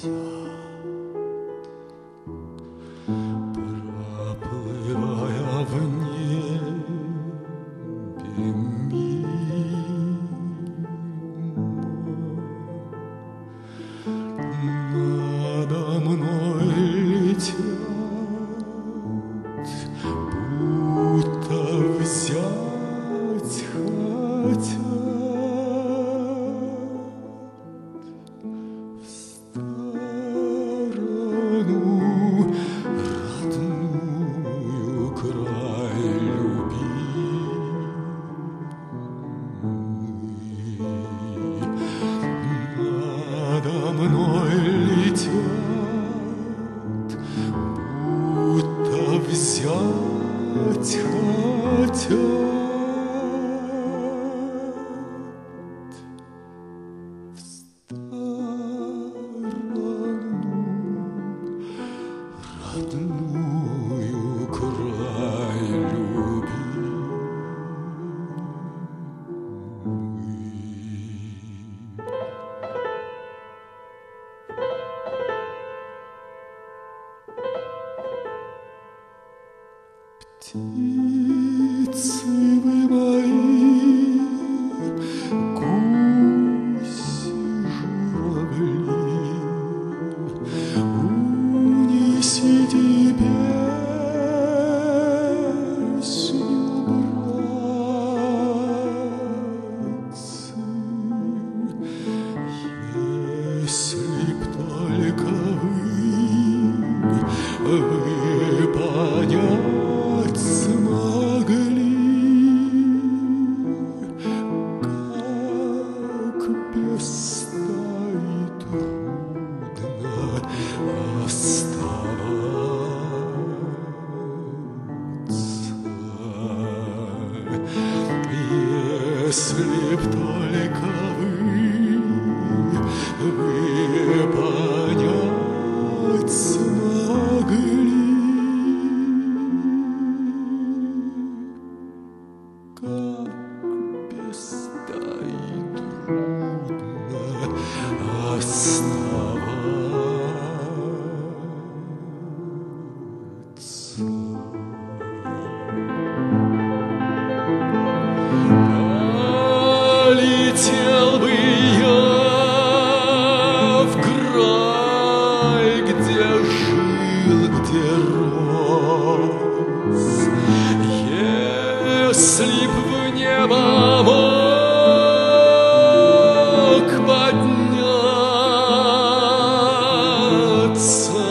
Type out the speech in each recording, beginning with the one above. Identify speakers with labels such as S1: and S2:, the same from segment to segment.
S1: проплывая в небе мимо, надо мной летят, будто взять хотят. Мной летят, будто взять хотят в сторону родную, край птицы вы мои, гуси, журавли, унесите песню, братцы, если б только вы понять смогли, как пестно и трудно оставаться, если б только вы понять смогли. Как пестно и трудно оставаться. Полетел бы я в край, где жил, где рос, если б в небо мог подняться,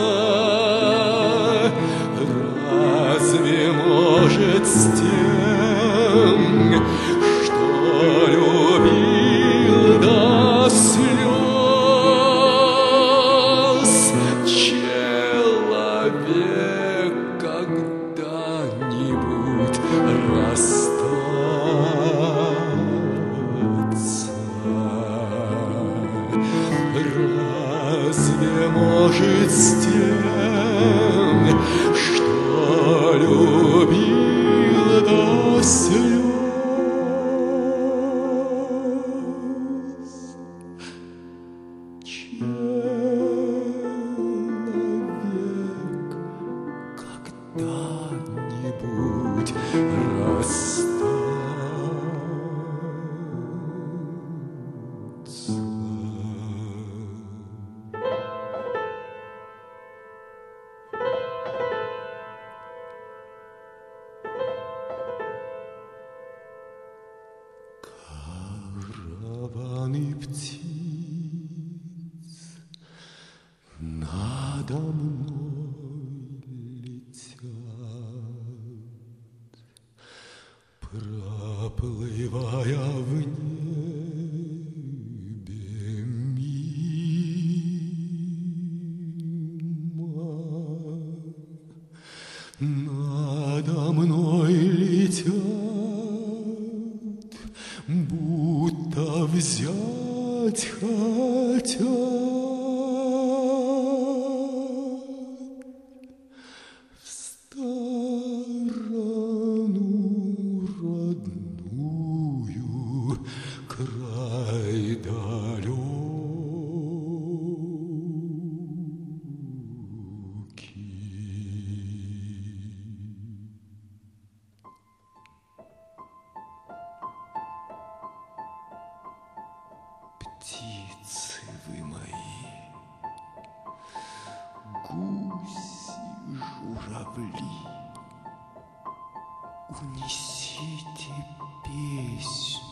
S1: разве может с тем, что любил до слез, человек когда-нибудь расстаться? Разве может с тем, что любил до слез, человек когда-нибудь расстаться? Караваны птиц надо мной летят, проплывая в небе мимо, надо мной летят, будто взять хотят в сторону родную, край далекий. гуси, журавли, унесите песню